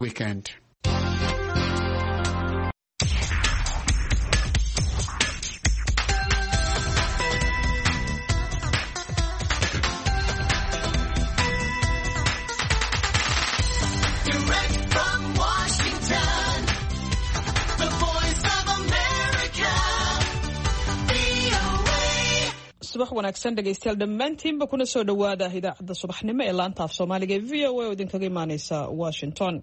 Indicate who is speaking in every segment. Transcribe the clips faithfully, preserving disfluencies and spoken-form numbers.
Speaker 1: weekend.
Speaker 2: subax wanaagsan dhegaystayaal dhammaantiinba kuna soo dhowaada idaacadda subaxnimo ee laanta af soomaaliga ee v o a oo idinkaga imaaneysa washington.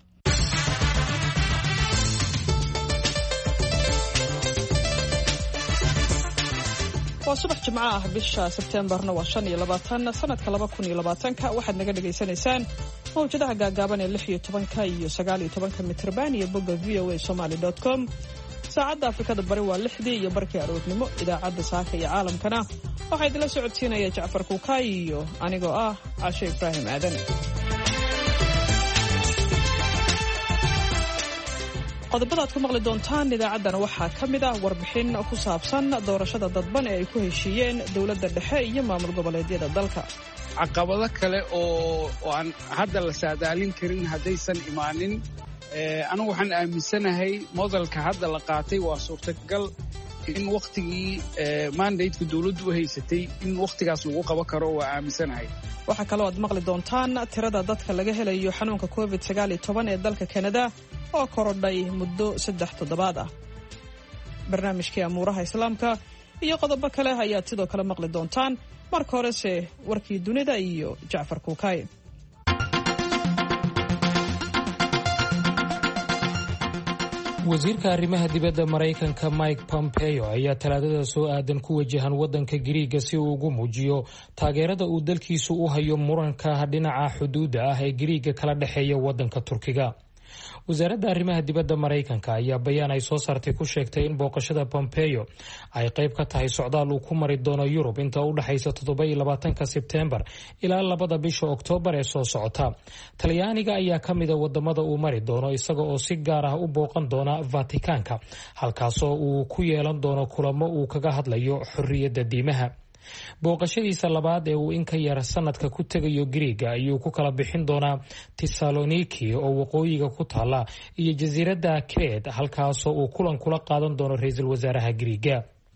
Speaker 2: waa subax jimco ah, bisha sebteembarna waa shan iyo labaatan sanadka laba kun iyo labaatanka. waxaad naga dhagaysanaysaan mawjadaha gaagaaban ee lix iyo tobanka iyo sagaal iyo tobanka mitrban iyo bogga v o a somali dot com. saacadda afrikada bari waa lixdii iyo barkii aroornimo. idaacadda saaka iyo caalamkana waxaa idinla socodsiinaya jacfar kuukaay iyo anigoo ah cashe ibraahim aadan. qodobada aad ku maqli doontaan idaacaddana waxaa ka mid ah warbixin ku saabsan doorashada dadban ee ay ku heshiiyeen dowladda dhexe iyo maamul goboleedyada dalka.
Speaker 3: caqabado kale oo aan hadda la saadaalin karin haddaysan imaanin. anigu waxaan aaminsanahay modelka hadda la qaatay waa suurtagal in wakhtigii mandateka dawladdu u haysatay in wakhtigaas lagu qaban karo waa aaminsanahay.
Speaker 2: waxaa kaloo aad maqli doontaan tirada dadka laga helayo xanuunka covid sagaal iyo toban ee dalka kanada oo korodhay muddo saddex toddobaad ah. barnaamijkii amuuraha islaamka iyo qodobo kale ayaad sidoo kale maqli doontaan. marka horese warkii dunida iyo jacfar kuukaay.
Speaker 4: wasiirka arrimaha dibadda Maraykanka Mike Pompeo ayaa talaadada soo aadan ku wajahan waddanka Giriiga si uu ugu muujiyo taageerada uu dalkiisu u hayo muranka dhinaca xuduudda ah ee Giriiga kala dhexeeya waddanka Turkiga. wasaaradda arrimaha dibadda Maraykanka ayaa bayaan ay soo saartay ku sheegtay in booqashada Pompeo ay qayb ka tahay socdaal uu ku mari doono Yurub inta u dhaxaysa toddoba iyo labaatanka Sebteembar ilaa labada bisha Oktoobar ee soo socota. Talyaaniga ayaa ka mid ah wadamada uu mari doono isaga oo si gaar ah u booqan doona Vaticanka, halkaasoo uu ku yeelan doono kulamo uu kaga hadlayo xorriyadda diimaha. booqashadiisa labaad ee uu in ka yar sanadka ku tegayo Giriiga ayuu ku kala bixin doonaa Thessaloniki oo waqooyiga ku taala iyo jasiiradda Crete, halkaasoo uu kulan kula qaadan doono ra-iisul wasaaraha Giriiga.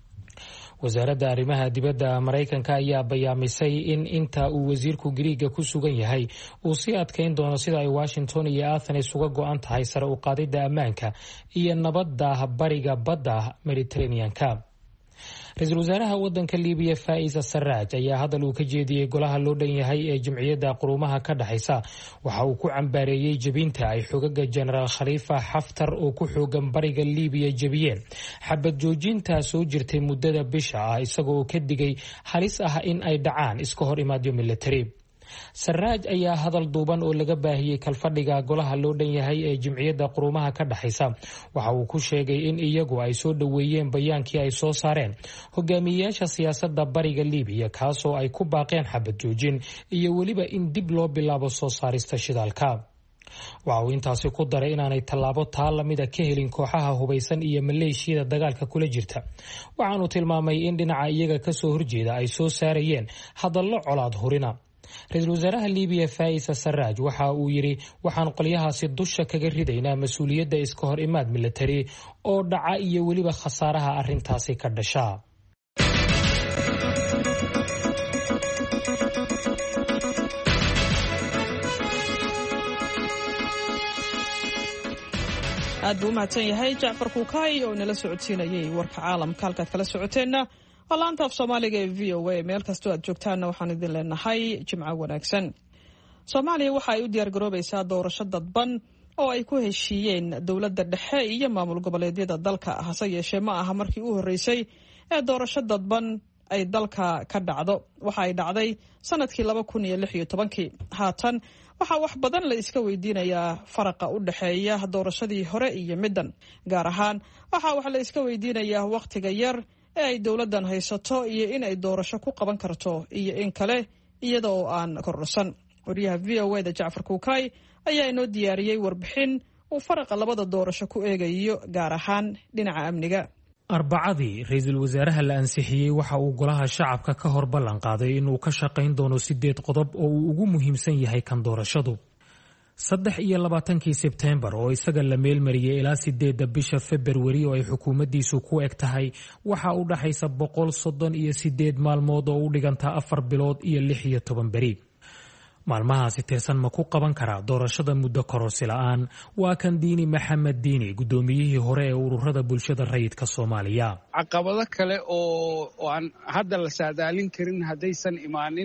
Speaker 4: wasaaradda arrimaha dibadda Maraykanka ayaa bayaamisay in inta uu wasiirku Giriiga ku sugan yahay uu sii adkeyn doono sida ay Washington iyo Athens uga go'an tahay sare u qaadidda ammaanka iyo nabadda bariga badda Mediterranean-ka. ra-iisul wasaaraha waddanka Liibiya Faiza Sarraj ayaa hadal uu ka jeediyey golaha loo dhan yahay ee jamciyadda quruumaha ka dhaxaysa waxa uu ku cambaareeyey jebinta ay xogaga jenaraal Khalifa Xaftar oo ku xoogan bariga Liibiya jebiyeen xabad joojinta soo jirtay muddada bisha ah isagoo ka digay halis ah in ay dhacaan iska hor imaadyo military. Sarraj ayaa hadal duuban oo laga baahiyey kalfadhiga golaha loo dhan yahay ee jamciyadda quruumaha ka dhaxaysa waxa uu ku sheegay in iyagu ay soo dhoweeyeen bayaankii ay soo saareen hogaamiyeyaasha siyaasadda bariga Liibiya kaasoo ay ku baaqeen xabad joojin iyo weliba in dib loo bilaabo soo saarista shidaalka. waxa uu intaasi ku daray inaanay tallaabo taa lamida ka helin kooxaha hubaysan iyo maleeshiyada dagaalka kula jirta. waxaanu tilmaamay in dhinaca iyaga ka soo horjeeda ay soo saarayeen hadallo colaad hurina. ra-iisul wasaaraha Liibiya Faiza Sarraj waxa uu yidhi waxaan qolyahaasi dusha kaga ridaynaa mas-uuliyadda iska hor imaad military oo dhaca iyo weliba khasaaraha arrintaasi ka dhasha.
Speaker 2: aad buu u mahadsan yahay jacfar kuukaay oo nala socodsiinayay warka caalamka. halkaad kala socoteenna waa laanta af soomaaliga ee v o a. meel kastoo aad joogtaanna waxaan idin leenahay jimco wanaagsan. soomaaliya waxa ay u diyaargaroobaysaa doorasho dadban oo ay ku heshiiyeen dowladda dhexe iyo maamul goboleedyada dalka. hase yeeshee ma aha markii u horreysay ee doorasho dadban ay dalka ka dhacdo. waxa ay dhacday sanadkii laba kun iyo lix iyo tobankii. haatan waxaa wax badan la iska weydiinayaa faraqa u dhexeeya doorashadii hore iyo middan. gaar ahaan waxaa wax la iska weydiinayaa wakhtiga yar ee ay dowladdan haysato iyo in ay doorasho ku qaban karto iyo in kale iyada oo aan kordhosan. wariyaha v o a da jacfar kuukaay ayaa inoo diyaariyey warbixin uu faraqa labada doorasho ku eegayo gaar ahaan dhinaca amniga.
Speaker 4: arbacadii ra-iisul wasaaraha la ansixiyey waxa uu golaha shacabka ka hor ballan qaaday inuu ka shaqayn doono sideed qodob oo uu ugu muhiimsan yahay kan doorashadu. saddex iyo labaatankii sebteembar oo isaga la meelmariyey ilaa sideedda bisha februari oo ay xukuumaddiisu ku eg tahay waxaa u dhaxaysa boqol soddon iyo sideed maalmood oo u dhigantaa afar bilood iyo lix iyo toban beri. maalmahaasi tirsan ma ku qaban karaa doorashada muddo kororsi la'aan? waa kan Diini Maxamed Diini, guddoomiyihii hore ee ururada bulshada rayidka Soomaaliya.
Speaker 3: caqabado kale oo oo aan hadda la saadaalin karin haddaysan imaanin,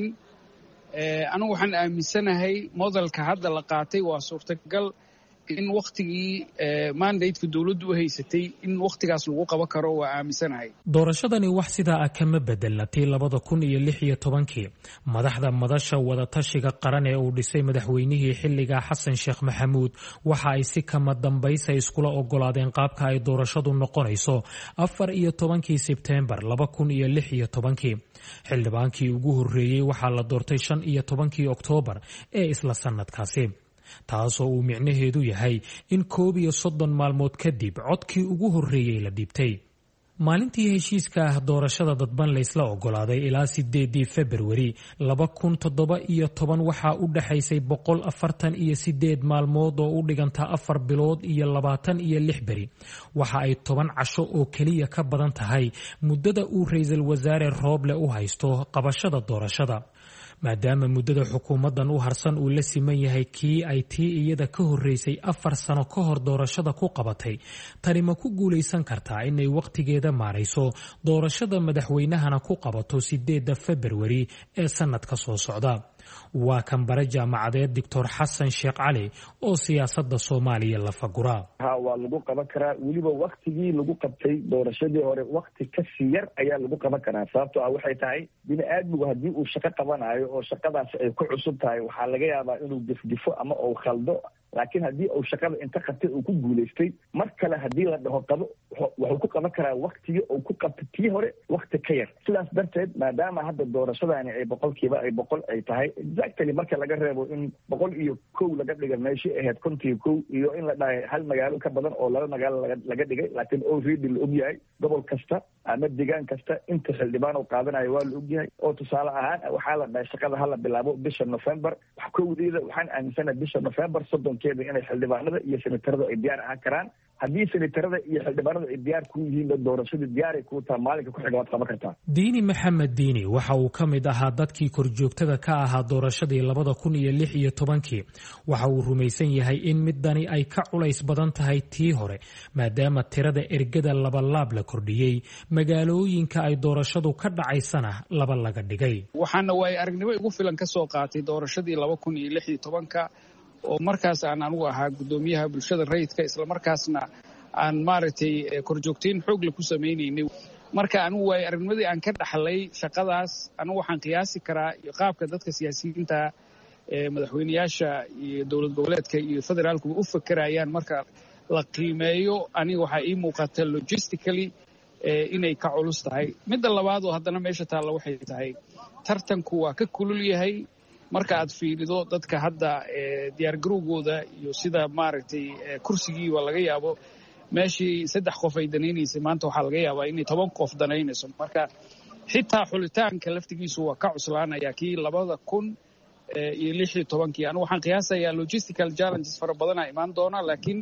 Speaker 3: anigu waxaan aaminsanahay modelka hadda la qaatay waa suurtagal in wakhtigii mandateka dowladdu u haysatay in wakhtigaas lagu qaban karo. waa aaminsanahay
Speaker 4: doorashadani wax sidaa ah kama bedelna tii labada kun iyo lix iyo tobankii. madaxda madasha wadatashiga qaran ee uu dhisay madaxweynihii xilligaa xasan sheekh maxamuud waxa ay si kama dambaysa iskula ogolaadeen qaabka ay doorashadu noqonayso afar iyo tobankii sebteembar laba kun iyo lix iyo tobankii. xildhibaankii ugu horreeyey waxaa la doortay shan iyo tobankii oktoobar ee isla sannadkaasi, taasoo uu micnaheedu yahay in koob iyo soddon maalmood kadib codkii ugu horreeyey la dhiibtay. maalintii heshiiska ah doorashada dadban laysla ogolaaday ilaa sideedii februari laba kun toddoba iyo toban waxaa u dhaxaysay boqol afartan iyo sideed maalmood oo u dhigantaa afar bilood iyo labaatan iyo lix beri. waxa ay toban casho oo keliya ka badan tahay muddada uu ra-iisul wasaare Rooble u haysto qabashada doorashada. maadaama muddada xukuumaddan u harsan uu la siman yahay kii ay tii iyada ka horreysay afar sano ka hor doorashada ku qabatay, tani ma ku guulaysan kartaa inay wakhtigeeda maarayso doorashada madaxweynahana ku qabato sideedda februari ee sannadka soo socda? waa kan bare jaamacadeed doctor xasan sheekh cali oo siyaasadda Soomaaliya la fagura.
Speaker 1: ha waa lagu qaban karaa, weliba waktigii lagu qabtay doorashadii hore wakti ka sii yar ayaa lagu qaban karaa. sababtoo ah waxay tahay bini aadmigu haddii uu shaqo qabanayo oo shaqadaas ay ku cusub tahay waxaa laga yaabaa inuu difdifo ama uu khaldo, laakiin haddii uu shaqada inta qabtay uu ku guulaystay mar kale haddii la dhaho qabo wuxuu ku qaban karaa waktigii uu ku qabtay tii hore wakti ka yar. sidaas darteed maadaama hadda doorashadaani ay boqolkiiba ay boqol ay tahay exactly marka laga reebo in boqol iyo kow laga dhiga meeshii ahayd kontii kow iyo in la dhahay hal magaalo ka badan oo laba magaalo laga dhigay, laakiin already la ogyahay gobol kasta ama deegaan kasta inta xildhibaan uu qaadanayo waa la ogyahay. oo tusaale ahaan waxaa la dhahay shaqada hala bilaabo bisha November. wax kowdeeda waxaan aaminsanahay bisha November soddonkeeda inay xildhibaanada iyo senatarada ay diyaar ahaan karaan. haddii senatarada iyo xildhibaanada ay diyaar ku yihiin doorashadii diyaaray kuu tahay maalinka ku xiga waad qaban kartaa.
Speaker 4: Diini Maxamed Diini waxa uu ka mid ahaa dadkii korjoogtada ka ahaa doorashadii labada kun iyo lix iyo tobankii. waxa uu rumaysan yahay in midani ay ka culays badan tahay tii hore maadaama tirada ergada labalaab la kordhiyey, magaalooyinka ay doorashadu ka dhacaysana laba laga dhigay.
Speaker 3: waxaana waay aragnimo igu filan ka soo qaatay doorashadii laba kun iyo lix iyo tobanka oo markaas aan anigu ahaa guddoomiyaha bulshada rayidka, isla markaasna aan maaragtay korjoogtayn xoog la ku samaynaynay. marka anigu waay aragnimadii aan ka dhaxlay shaqadaas anigu waxaan qiyaasi karaa iyo qaabka dadka siyaasiyiinta ee madaxweynayaasha iyo dowlad goboleedka iyo federaalku u fakerayaan marka la qiimeeyo. aniga waxaa ii muuqata logistically inay ka culus tahay. midda labaad oo haddana meesha taalla waxay tahay tartanku waa ka kulul yahay. marka aad fiirido dadka hadda diyaargarowgooda iyo sida maaragtay kursigiiba laga yaabo meeshii saddex qof ay danaynaysay maanta waxaa laga yaabaa inay toban qof danaynayso. marka xitaa xulitaanka laftigiisu waa ka cuslaanaya kii labada kun iyo lix iyo tobankii. anigu waxaan qiyaasayaa logistical challenges fara badanaa imaan doona, laakiin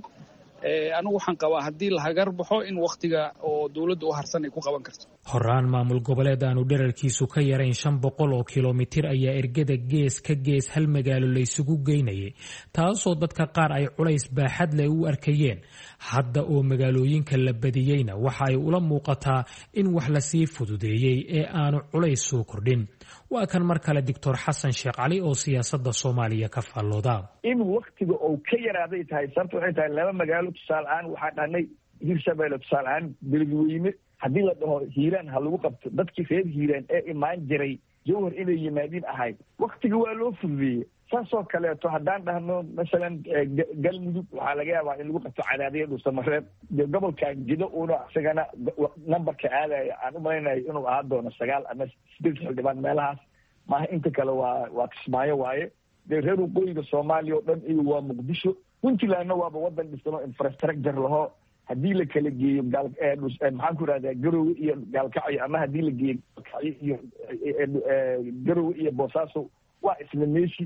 Speaker 3: anigu waxaan qabaa haddii la hagar baxo in wakhtiga oo dowladda u harsan ay ku qaban karto.
Speaker 4: horaan maamul goboleed aanu dherarkiisu ka yarayn shan boqol oo kilomitir ayaa ergada gees ka gees hal magaalo laysugu geynayay, taasoo dadka qaar ay culays baaxad leh u arkayeen. hadda oo magaalooyinka la badiyeyna waxa ay ula muuqataa in wax lasii fududeeyey ee aanu culays soo kordhin. waa kan mar kale doctor xasan sheekh cali oo siyaasadda Soomaaliya ka faallooda.
Speaker 1: in waktiga uu ka yaraaday tahay sababta waxay tahay laba magaalo tusaale ahaan waxaa dhahnay hirshabeelle tusaale ahaan beledweyne haddii la dhaho hiiraan ha lagu qabto dadkii reer hiiraan ee imaan jiray jawhar inay yimaadiin ahayd waktiga waa loo fududeeyey. saasoo kaleeto haddaan dhahno masalan galmudug waxaa laga yaabaa in lagu qabto cadaadiyad dhuusamareeb gobolkan jido uuna isagana numberka aadaya aan u malaynayo inuu ahaan doono sagaal ama sideed xildhibaan meelahaas maaha. inta kale waa waa kismaayo waaye. dee reer waqooyiga Soomaaliya oo dhan iyo waa Muqdisho. puntlandna waaba wadan dhisano infrastructure laho haddii la kala geeyo maxaan ku irahdaa garowe iyo gaalkacyo ama haddii la geeyo gaalkacyo iyo garowe iyo boosaaso waa isla meeshi.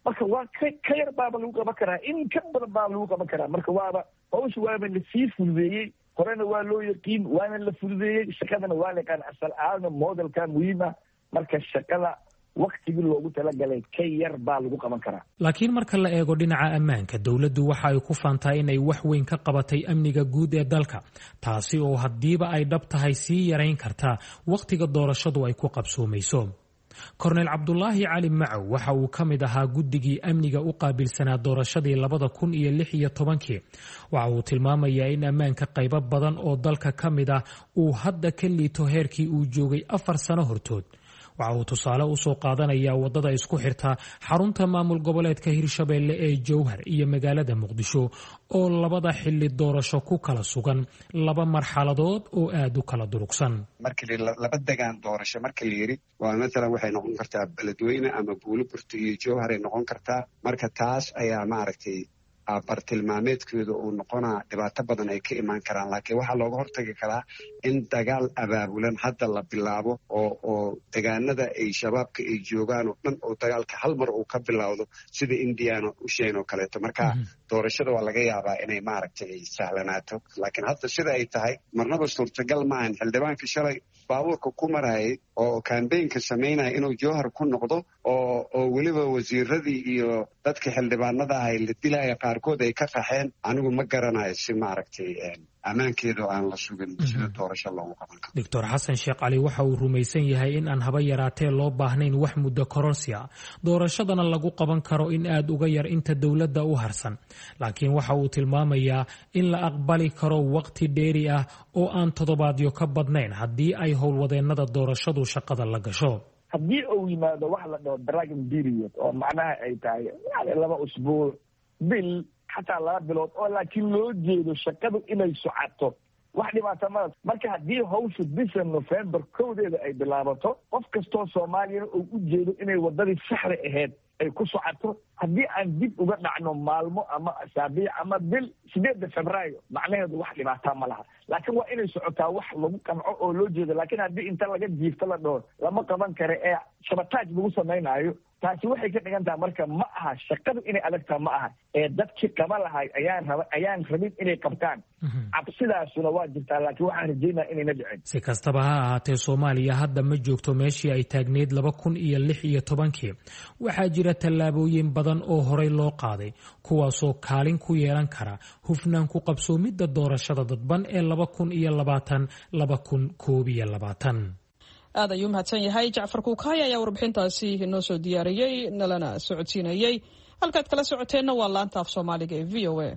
Speaker 1: marka waa ka ka yar baaba lagu qaban karaa, in ka badan baaba lagu qaban karaa. marka waaba hawsha waaba lasii fududeeyey, horena waa loo yaqiin, waana la fududeeyey, shaqadana waa la yaqaan asal ahaana modelka muhiima. marka shaqada waktigii loogu talagalay ka yar baa lagu qaban karaa.
Speaker 4: laakiin marka la eego dhinaca ammaanka, dowladdu waxa ay ku faantaa inay wax weyn ka qabatay amniga guud ee dalka, taasi oo haddiiba ay dhab tahay sii yarayn kartaa wakhtiga doorashadu ay ku qabsoomayso. korneyl cabdulaahi cali macow waxa uu ka mid ahaa guddigii amniga u qaabilsanaa doorashadii labada kun iyo lix iyo tobankii. waxa uu tilmaamayaa in ammaanka qaybo badan oo dalka ka mid ah uu hadda ka liito heerkii uu joogay afar sano hortood. waxa uu tusaale usoo qaadanayaa wadada isku xirta xarunta maamul goboleedka hirshabeelle ee jowhar iyo magaalada muqdisho oo labada xili doorasho ku kala sugan laba marxaladood oo aada u kala durugsan.
Speaker 5: markii laba degaan doorasho marka la yiri waa maalan waxay noqon kartaa beledweyne ama buuliburti iyo jowhar ay noqon kartaa. marka taas ayaa maaragtay bartilmaameedkeedu uu noqonaa dhibaato badan ay ka imaan karaan. laakiin waxaa looga hortagi karaa in dagaal abaabulan hadda la bilaabo oo oo degaanada ay shabaabka ay joogaan oo dhan oo dagaalka hal mar uu ka bilowdo sida indiana usheen oo kaleeto. marka doorashada waa laga yaabaa inay maaragtay ay sahlanaato, laakiin hadda sida ay tahay marnaba suurtagal maahan. xildhibaanka shalay baabuurka ku marayay oo kambeynka samaynaya inuu jowhar ku noqdo oo oo weliba wasiiradii iyo dadka xildhibaanada ahay la dilaya qaarkood ay ka qaxeen. anigu ma garanayo si maaragtay ammaankeedu aan la sugin sida doorasho loogu qaban karo.
Speaker 4: doctor xasan sheekh cali waxa uu rumaysan yahay in aan haba yaraatee loo baahnayn wax muddo kororsi ah, doorashadana lagu qaban karo in aada uga yar inta dowladda u harsan. laakiin waxa uu tilmaamayaa in la aqbali karo waqti dheeri ah oo aan toddobaadyo ka badnayn haddii ay howlwadeennada doorashadu shaqada la gasho.
Speaker 1: haddii uu yimaado wax la dhaho dragon period oo macnaha ay tahay yani laba usbuuc bil xataa laba bilood oo laakiin loo jeedo shaqadu inay socoto wax dhibaata ma. marka haddii hawsha bisha November kowdeeda ay bilaabato, qof kastoo Soomaaliyana uu u jeedo inay wadadii saxda ahayd ay ku socoto, haddii aan dib uga dhacno maalmo ama asaabiic ama bil sideedda Febraayo macnaheedu wax dhibaata ma laha. laakiin waa inay socotaa wax lagu qanco oo loo jeedo. laakiin haddii inta laga jiifto la dhaho lama qaban karo ee sabotaaj lagu samaynayo, taasi waxay ka dhigan tahay marka ma aha shaqadu inay adagtaa ma aha ee dadkii qaba lahay ayaan raba ayaan rabin inay qabtaan. cabsidaasuna waa jirtaa, laakiin waxaan rajeynaa inayna dhicin.
Speaker 4: si kastaba ha ahaatee, Soomaaliya hadda ma joogto meeshii ay taagneyd laba kun iyo lix iyo tobankii. waxaa jira tallaabooyin badan oo horey loo qaaday kuwaasoo kaalin ku yeelan kara hufnaan ku qabsoomidda doorashada dadban ee laba kun iyo labaatan laba kun koob iyo labaatan.
Speaker 2: aad ayuu mahadsan yahay jacfar kuukaay ayaa warbixintaasi inoo soo diyaariyey nalana socodsiinayey. halkaad kala socoteenna waa laanta af soomaaliga ee v o a.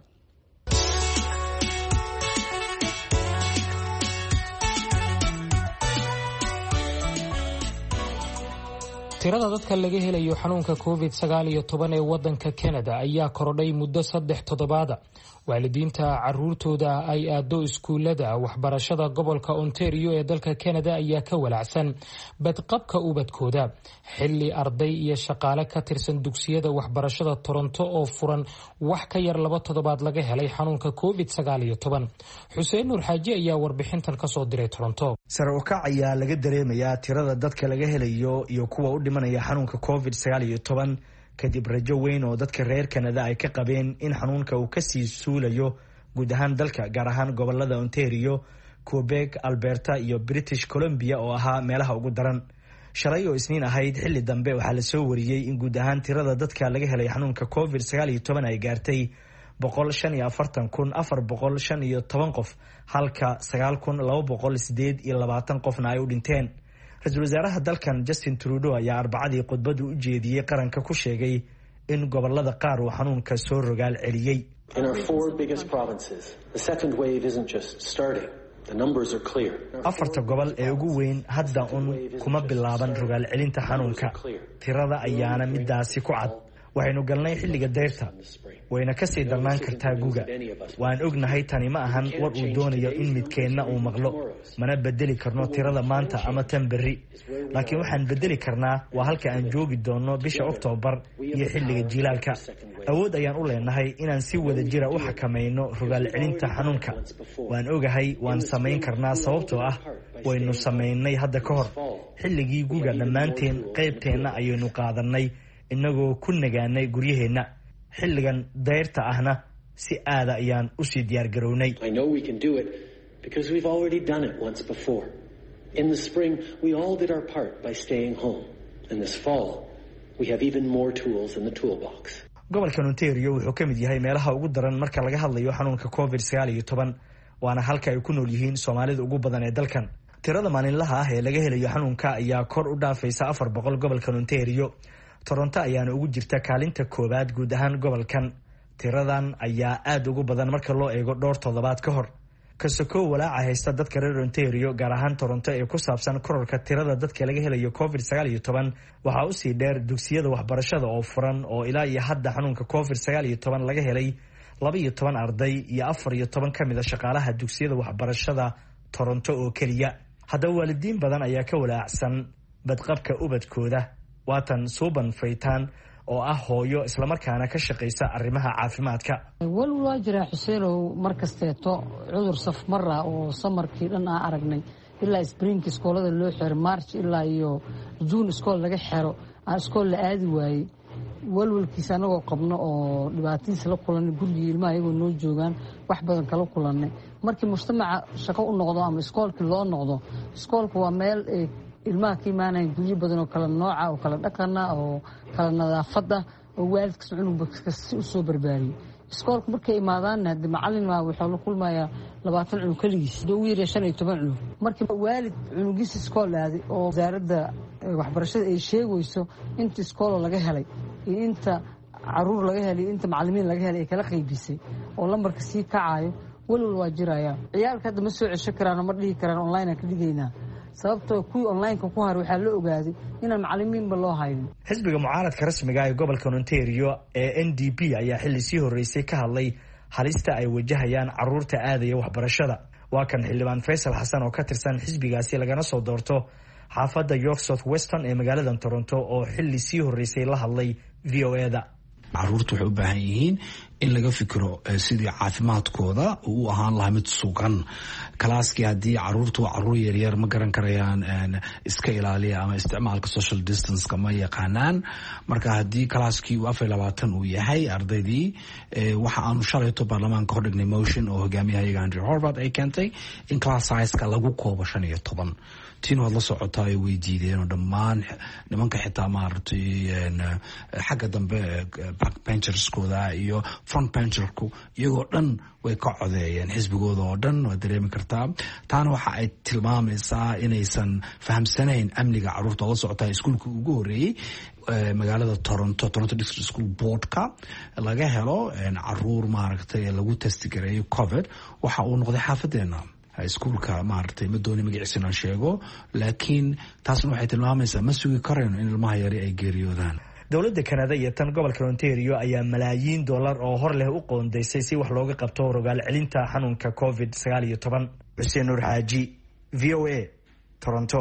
Speaker 4: tirada dadka laga helayo xanuunka covid sagaal iyo toban ee wadanka Canada ayaa korodhay muddo saddex toddobaada. waalidiinta caruurtooda ay aado iskuulada waxbarashada gobolka Ontario ee dalka Canada ayaa ka walacsan badqabka ubadkooda xilli arday iyo shaqaale ka tirsan dugsiyada waxbarashada Toronto oo furan wax ka yar laba toddobaad laga helay xanuunka covid sagaal iyo toban. Xuseen Nuur Xaaji ayaa warbixintan ka soo diray Toronto.
Speaker 6: sare u kac ayaa laga dareemayaa tirada dadka laga helayo iyo kuwa u dhimanaya xanuunka covid sagaal iyo toban kadib rajo weyn oo dadka reer Canada ay ka qabeen in xanuunka uu ka sii suulayo guud ahaan dalka, gaar ahaan gobolada Ontario, Quebec, Alberta iyo British Columbia oo ahaa meelaha ugu daran. shalay oo isniin ahayd xilli dambe waxaa la soo wariyey in guud ahaan tirada dadka laga helay xanuunka covid sagaal iyo toban ay gaartay boqol shan iyo afartan kun afar boqol shan iyo toban qof, halka sagaal kun laba boqol sideed iyo labaatan qofna ay u dhinteen. ra-iisul wasaaraha dalkan Justin Trudeau ayaa arbacadii khudbad u jeediyey qaranka ku sheegay in gobolada qaar uu xanuunka soo rogaal celiyey. afarta gobol ee ugu weyn hadda un kuma bilaaban rogaal celinta xanuunka, tirada ayaana midaasi ku cad. waxaynu galnay xilliga dayrta, wayna kasii darnaan kartaa guga. waan ognahay tani ma ahan war uu doonayo in midkeenna uu maqlo, mana bedeli karno tirada maanta ama tan berri, laakiin waxaan bedeli karnaa waa halka aan joogi doono bisha Oktoobar iyo xilliga jiilaalka. awood ayaan u leenahay inaan si wada jira u xakamayno rogaal celinta xanuunka. waan ogahay waan samayn karnaa sababtoo ah waynu samaynay hadda ka hor. xilligii guga dhammaanteen qaybteenna ayaynu qaadanay inagoo ku nagaanay guryaheenna xilligan dayrta ahna si aada ayaan usii diyaar garownay.
Speaker 7: I know we can do it because we've already done it once before. In the spring, we all did our part by staying home. And this fall, we have even more tools in the toolbox.
Speaker 6: gobolka Ontario wuxuu ka mid yahay meelaha ugu daran marka laga hadlayo xanuunka covid sagaal iyo toban, waana halka ay ku nool yihiin Soomaalida ugu badan ee dalkan. tirada maalinlaha ah ee laga helayo xanuunka ayaa kor u dhaafaysa afar boqol gobolka Ontario. Toronto ayaana ugu jirta kaalinta koowaad guud ahaan gobolkan. tiradan ayaa aad ugu badan marka loo eego dhowr toddobaad ka hor. kasoo walaaca haysta dadka reer Ontario gaar ahaan Toronto ee ku saabsan kororka tirada dadka laga helayo covid sagaal iyo toban waxa uu sii dheer dugsiyada waxbarashada oo furan oo ilaa iyo hadda xanuunka covid sagaal iyo toban laga helay laba iyo toban arday iyo afar iyo toban kamid ah shaqaalaha dugsiyada waxbarashada Toronto oo kaliya. haddaba waalidiin badan ayaa ka walaacsan badqabka ubadkooda. waatan Suuban Faytaan oo ah hooyo isla markaana ka shaqeysa arrimaha caafimaadka.
Speaker 8: walwal waa jira Xuseenow markasteeto cudur saf marra oo samarkii dhan aan aragnay ilaa spring iskoolada loo xiro March ilaa iyo June iskool laga xiro aan iskool la aadi waayay. walwalkiisa anagoo qabno oo dhibaatadiisa la kulanay gurigii ilmaha ayagoo noo joogaan wax badan kala kulanay. markii mujtamaca shaqo u noqdo ama iskoolkii loo noqdo, iskoolku waa meel ilmaha ka imaanaya guryo badan oo kala nooca oo kala dhaqana oo kala nadaafada oo waalidkiisa cunugba si u soo barbaariyay. iskoolku markay imaadaan hadii macallin waa wuxuu la kulmayaa labaatan cunug kaligiis dhow yar shan iyo toban cunug. markii waalid cunugiisa iskool aaday oo wasaaradda waxbarashada ay sheegayso inta iskool laga helay iyo inta caruur laga helay inta macallimiin laga helay kala qaybisay oo lambarka sii kacayo walwal waa jiraya. ciyaalka hadda ma soo cesho karaan ma dhihi karaan online ka dhigaynaa sababtoo kuwii online-ka ku har waxaa la ogaaday inaan macallimiinba loo haynin.
Speaker 6: xisbiga mucaaradka rasmiga ah ee gobolka Ontario ee N D P ayaa xilli sii horeysay ka hadlay halista ay wajahayaan caruurta aadaya waxbarashada. waa kan xildhibaan Faysal Xasan oo ka tirsan xisbigaasi lagana soo doorto xaafadda York South Western ee magaalada Toronto oo xilli sii horeysay la hadlay V O A da.
Speaker 9: caruurtu waxay u baahan yihiin in laga fikiro sidii caafimaadkooda uu ahaan lahaa mid sugan. kalaaskii haddii caruurtu waa caruur yaryar ma garan karayaan iska ilaaliya ama isticmaalka social distance-ka ma yaqaanaan. marka haddii kalaaskii uu afar iyo labaatan uu yahay ardaydii waxa aanu shalayto baarlamaanka hordhignay motion oo hogaamiyahayaga Andrew Horvath ay keentay in class size-ka lagu koobo shan iyo toban. tiin waad la socotaa ay weydiideen oo dhammaan nimanka xitaa maaragtay xagga dambe backbencherskooda iyo front bencherku iyagoo dhan way ka codeeyeen xisbigooda oo dhan waad dareemi kartaa. taana waxa ay tilmaamaysaa inaysan fahamsanayn amniga caruurta. oo la socotaa iskuulka ugu horeeyey magaalada Toronto Toronto District School Board-ka laga helo caruur maaragtay lagu testigareeyo covid waxa uu noqday xaafadeena iskuulka maaragtay ma dooni magaciisana sheego, laakiin taasna waxay tilmaamaysaa ma sugi karayno in ilmaha yari ay geeriyoodaan.
Speaker 6: dowladda Canada iyo tan gobolka Ontario ayaa malaayiin dollar oo hor leh u qoondeysay si wax looga qabto rogaal celinta xanuunka covid sagaal iyo toban. Xuseen Nuur Xaaji, V O A, Toronto.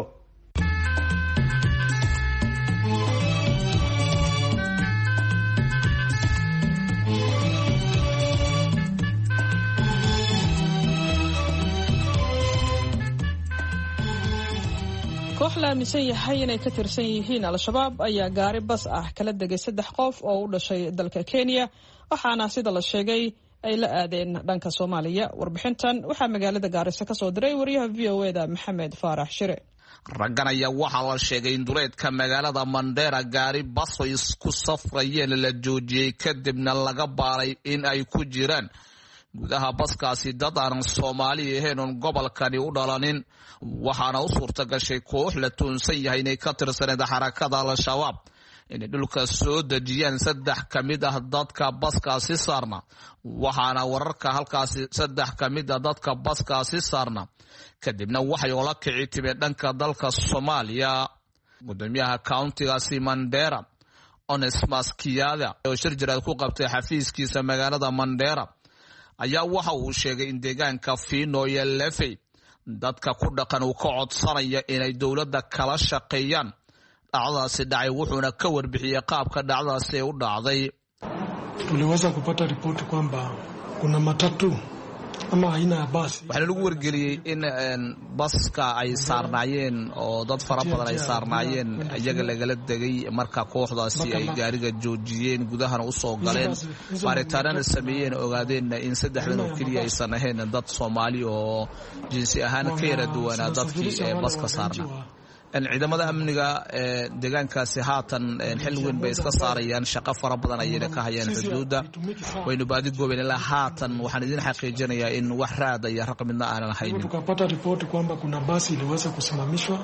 Speaker 2: koox la aaminsan yahay inay ka tirsan yihiin al-shabaab ayaa gaari bas ah kala degay saddex qof oo u dhashay dalka Kenya, waxaana sida la sheegay ay la aadeen dhanka Soomaaliya. warbixintan waxaa magaalada Gaarisa ka soo diray wariyaha V O A da Maxamed Faarax Shire.
Speaker 10: raggan ayaa waxaa la sheegay in duleedka magaalada Mandera gaari bas oo isku safrayeen la joojiyey kadibna laga baaray in ay ku jiraan gudaha baskaasi dad aan Soomaali ahayn oo gobolkani u dhalanin. waxaana u suurta gashay koox la tuunsan yahay inay ka tirsaneed xarakada al-shabaab inay dhulka soo dejiyaan saddex ka mid ah dadka baskaasi saarna. waxaana wararka halkaasi saddex ka mid ah dadka baskaasi saarna kadibna waxay oola kici timeen dhanka dalka Soomaaliya. gudoomiyaha countigaasi Mandera Onesmus Kiada oo shir jiraad ku qabtay xafiiskiisa magaalada Mandera ayaa waxa uu sheegay in deegaanka Fino iyo Lefey dadka ku dhaqan uu ka codsanaya inay dowladda kala shaqeeyaan dhacdadaasi dhacay. wuxuuna ka warbixiyay qaabka dhacdadaasi u dhacday.
Speaker 11: tuliweza kupata ripoti kwamba kuna matatu
Speaker 10: waxaana lagu wargeliyey in baska ay saarnaayeen oo dad fara badan ay saarnaayeen iyaga lagala degay marka kooxdaasi ay gaariga joojiyeen gudahana u soo galeen baaritaanana sameeyeen ogaadeen in saddexdan oo keliya aysan ahayn dad Soomaali oo jinsi ahaan ka yara duwanaa dadkii baska saarnaa ciidamada amniga deegaankaasi haatan xil weyn bay iska saarayaan shaqo fara badan ayay ka hayaan xuduuda waynu baadi goobeen ilaa haatan waxaan idin xaqiijinayaa in wax raad ay raqamina aanan haynin
Speaker 11: tukapata ripoti kwamba kuna basi iliweza kusimamishwa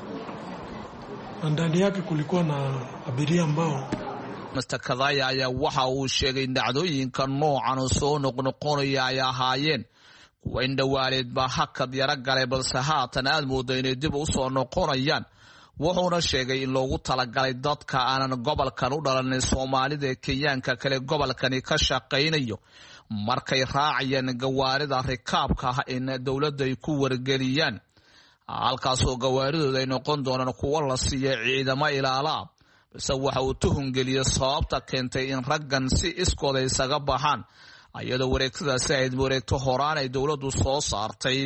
Speaker 11: na ndani yake kulikuwa na abiria ambao
Speaker 10: Mister Kadaya ayaa waxa uu sheegay dhacdooyinka noocan oo soo noqnoqonaya ay ahaayeen kuwa indhawaaleed ba hakad yara galay balse haatan aad moodo inay dib u soo noqonayaan wuxuuna sheegay in loogu talagalay dadka aanan gobolkan u dhalanay Soomaalida ee Kenyaanka kale gobolkani ka shaqeynayo markay raacayeen gawaarida rikaabka ah in dawladda ay ku wargeliyaan halkaas oo gawaaridooda ay noqon doonaan kuwa la siiyay ciidamo ilaala balse waxa uu tuhun geliyay sababta keentay in raggan si iskooda isaga baxaan ayadoo wareegtadaasi ay wareegto horaan ay dawladdu soo saartay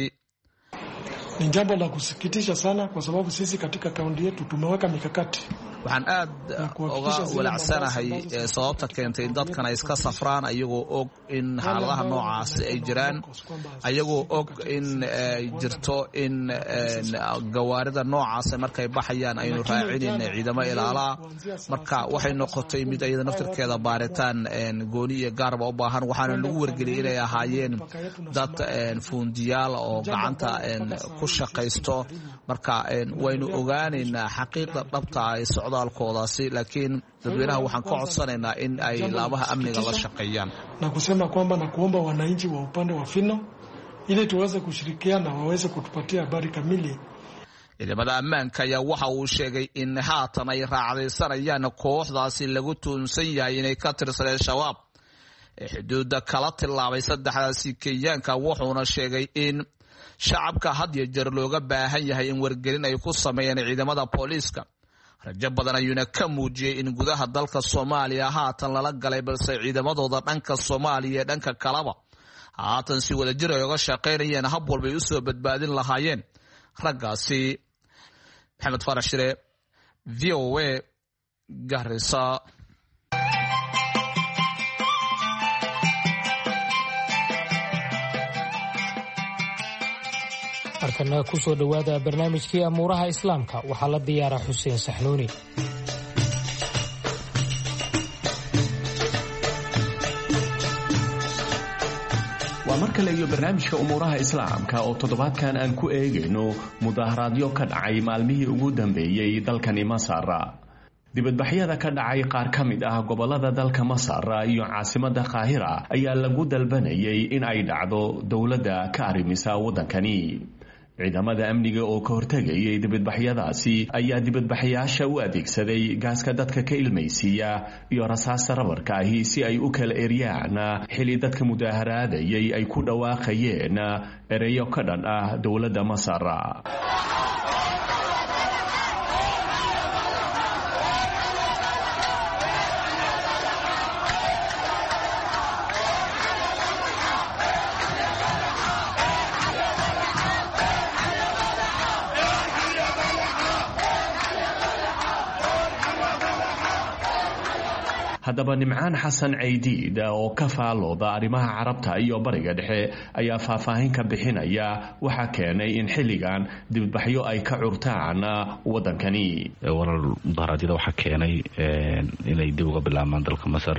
Speaker 11: ni jambo la kusikitisha sana kwa sababu sisi katika kaunti yetu tumeweka mikakati
Speaker 10: waxaan aad uga walacsanahay sababta keentay dadkan ay iska safraan ayagoo og in xaaladaha noocaas ay jiraan ayagoo og in jirto in gawaarida noocaas markay baxayaan aynu raacinin ciidamo ilaala marka waxay noqotay mid ayada naftirkeeda baaritaan gooni iyo gaarba u baahan waxaana lagu wargeliyay inay ahaayeen dad fuundiyaal oo gacanta ku shaqaysto marka waynu ogaanaynaa xaqiiqda dhabta ah ee socdaalkoodaasi laakiin dadweynaha waxaan ka codsanaynaa in ay laabaha amniga la shaqeeyaan
Speaker 11: na kusema kwamba na kuomba wananchi wa upande wa Fino ili tuweze kushirikiana waweze kutupatia habari kamili.
Speaker 10: ciidamada ammaanka ayaa waxa uu sheegay in haatan ay raacdaysanayaan kooxdaasi lagu tuunsan yahay inay ka tirsadeen shabaab xuduudda kala tilaabay saddexdaasi Kenyaanka wuxuuna sheegay in shacabka had iyo jeer looga baahan yahay in wargelin ay ku sameeyaan ciidamada booliiska rajo badan ayuuna ka muujiyay in gudaha dalka Soomaaliya haatan lala galay balse ciidamadooda dhanka Soomaaliya ee dhanka kalaba haatan si wada jir ay uga shaqeynayaan hab walba ay u soo badbaadin lahaayeen raggaasi. Maxamed Farax Shire V O A Garissa.
Speaker 4: markana ku soo dhawaada barnaamijkii amuuraha islaamka waxaa la diyaara Xuseen Saxnuuni.
Speaker 12: waa mar kale iyo barnaamijka umuuraha islaamka oo toddobaadkan aan ku eegayno mudaharaadyo ka dhacay maalmihii ugu dambeeyey dalkani Masar. dibadbaxyada ka dhacay qaar ka mid ah gobolada dalka Masar iyo caasimadda Qaahira ayaa lagu dalbanayay in ay dhacdo dowladda ka arrimisa waddankani. ciidamada amniga oo ka hortagayay dibadbaxyadaasi ayaa dibadbaxyaasha u adeegsaday gaaska dadka ka ilmaysiiya iyo rasaasta rabarka ahi si ay u kala eryaan xili dadka mudaharaadayay ay ku dhawaaqayeen ereyo ka dhan ah dowladda Masar. haddaba Nimcaan Xasan Ceydiid oo ka faalooda arrimaha carabta iyo bariga dhexe ayaa faahfaahin ka bixinaya waxa keenay in xilligan dibadbaxyo ay ka curtaan waddankani.
Speaker 13: warar mudaharaadyada waxaa keenay inay dib uga bilaabmaan dalka Masar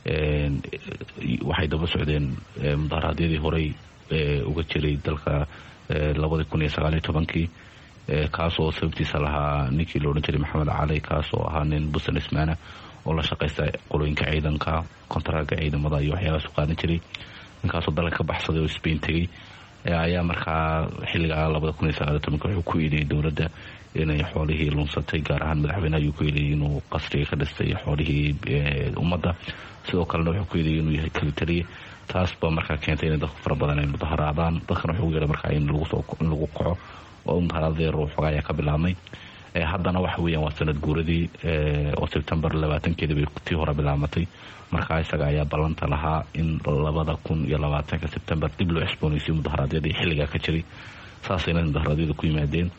Speaker 13: waxay daba socdeen mudaharaadyadii horey uga jiray dalka labada kun iyo sagaal iyo tobankii kaasoo sababtiisa lahaa ninkii la odhan jiray Maxamed Cali kaasoo ahaa nin businessman oo la shaqaysta qolooyinka ciidanka kontaraaga ciidamada iyo waxyaalahaas u qaadan jiray ninkaasoo dalka ka baxsaday oo Spain tegey ayaa markaa xilligaa labada kun iyo sagaal iyo tobanka wuxuu ku yidhi dowladda inay xoolihii lunsatay gaar ahaan madaxweynaha ayuu ku yidhi inuu qasriga ka dhistay xoolihii ummadda sidoo kalena wuxuu ku yidhi inuu yahay kalitaliye taas baa markaa keentay inay dadku fara badan ay mudaharaadaan dadkana wuxuu yeelay markaa in lagu soo in lagu kaco oo mudaharaadada ruux xogaa ayaa ka bilaabmay haddana waxa weeyaan waa sanad guuradii oo sebtembar labaatankeeda bay tii hore bilaamatay markaa isaga ayaa ballanta lahaa in labada kun iyo labaatanka sebtembar dib loo cusboonaysiyo mudaharaadyadii xilligaa ka jiray saasayna mudaharaadyada ku yimaadeen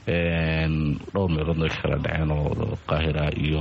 Speaker 13: dhowr meeloodna way ka kala dhaceen oo qaahira iyo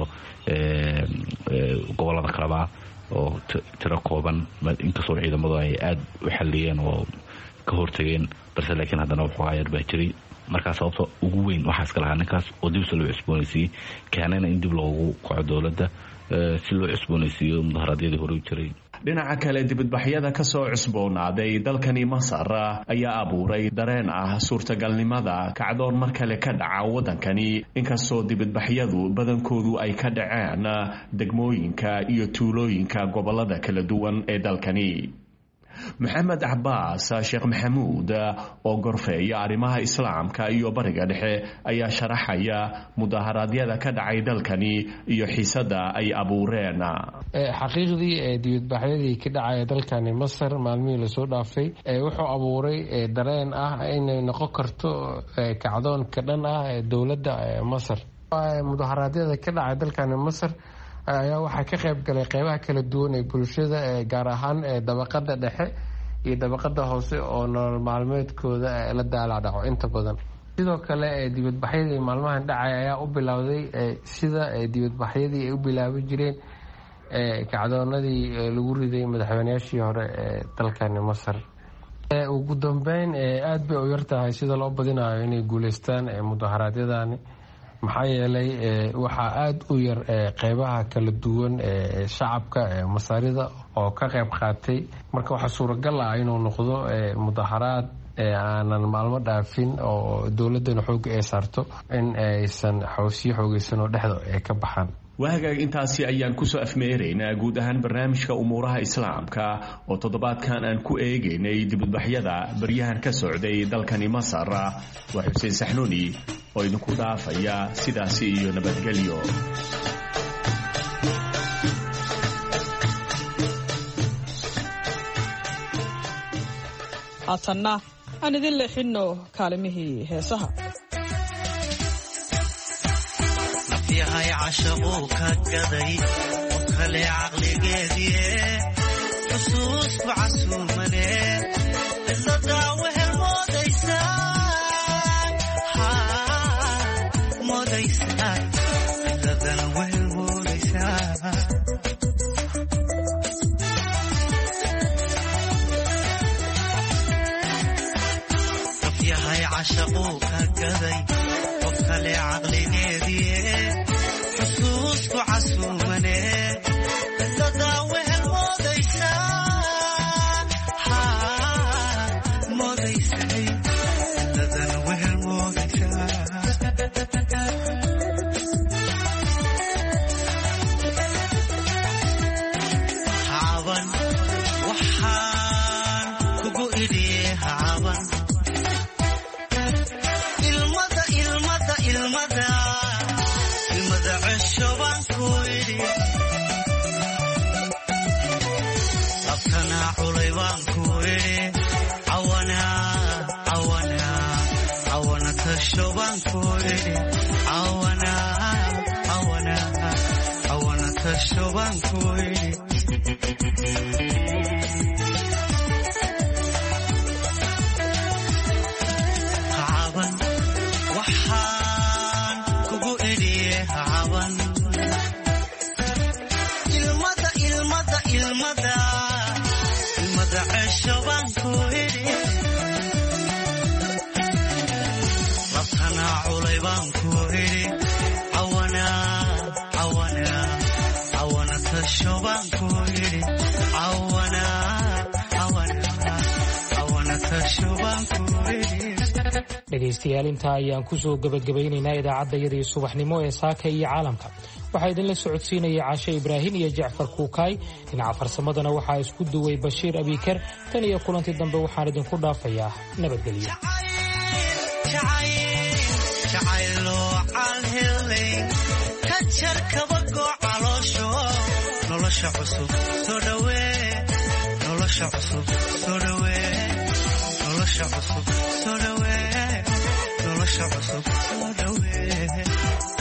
Speaker 13: gobollada kaleba oo tiro kooban inkastoo ciidamadu ay aada u xalliyeen oo ka hortageen balse laakiin haddana waxoogaa yar baa jiray markaa sababta ugu weyn waxaa iska lahaa ninkaas oo dibse loo cusboonaysiiyey keenayna in dib loogu kaco dowladda si loo cusboonaysiiyo mudaharaadyadii hore u jiray
Speaker 12: dhinaca kale dibadbaxyada ka soo cusboonaaday dalkani masar ayaa abuuray dareen ah suurtagalnimada kacdoon mar kale ka dhaca waddankani inkastoo dibadbaxyadu badankoodu ay ka dhaceen degmooyinka iyo tuulooyinka gobollada kala duwan ee dalkani maxamed cabaas sheekh maxamuud oo gorfeeya arrimaha islaamka iyo bariga dhexe ayaa sharaxaya mudaharaadyada ka dhacay dalkani iyo xiisada ay abuureen
Speaker 14: xaqiiqdii dibadbaxyadii ka dhacaya dalkani masar maalmihii lasoo dhaafay wuxuu abuuray dareen ah inay noqon karto kacdoon ka dhan ah dowladda masar mudaharaadyada ka dhacay dalkani masar ayaa waxaa ka qayb galay qeybaha kala duwan ee bulshada gaar ahaan dabaqada dhexe iyo dabaqada hoose oo nolol maalmeedkooda la daalaadhaco inta badan sidoo kale dibadbaxyadii maalmahan dhacay ayaa u bilowday sida dibadbaxyadii ay u bilaabi jireen kacdoonadii lagu riday madaxweynayaashii hore ee dalkani masar ugu dambeyn aada bay u yartahay sida loo badinayo inay guuleystaan mudaharaadyadani maxaa yeelay waxaa aada u yar qeybaha kala duwan ee shacabka masaarida oo ka qayb qaatay marka waxaa suuragal ah inuu noqdo mudaharaad aanan maalmo dhaafin oo dowladana xooga ay saarto in aysan xawsiyo xoogeysan oo dhexda ay ka baxaan
Speaker 12: waagaag intaasi ayaan kusoo afmeeraynaa guud ahaan barnaamijka umuuraha islaamka oo toddobaadkan aan ku eegaynay dibadbaxyada baryahan ka socday dalkani masar waa xuseen saxnuuni oo idinku dhaafaya sidaasi iyo nabadgelyo
Speaker 2: haatanna aan idin leexinno kaalimihii heesaha
Speaker 15: yahay cashaquu ka gaday oo kale caqligeedie xusuusku casuumane cidladaa wehel moodaysaa moodaysaa cidladana wehel moodaysaa qof yahay cashaquu ka gaday qof kale caqligeedie xusuusku casuumane cidladaa wehel moodaysaa moodaysay cidladana wehel moodaysaa hacaban waxaan kugu idhiye hacaban ilmada ilmada ilmada labtanaa culay baan ku idhi cawana tasho baan ku idhi cawana tasho baan ku idhi hacaban waxaan kugu idhiye hacaban ilmada cesho baan ku idhi labtanaa culay baan ku idhi cawana tasho baan ku idhi cawana tasho baan ku idhi
Speaker 4: dhegaystayaal intaa ayaan kusoo gabagabaynaynaa idaacaddayadii subaxnimo ee saaka iyo caalamka waxaa idinla socodsiinaya caashe ibraahim iyo jacfar kuukaay dhinaca farsamadana waxaa isku duway bashiir abiikar tan iyo kulantii dambe waxaan idinku dhaafayaa nabadgelyo
Speaker 15: nolosha cusub soo dhawee nolosha cusub soo dhaweeye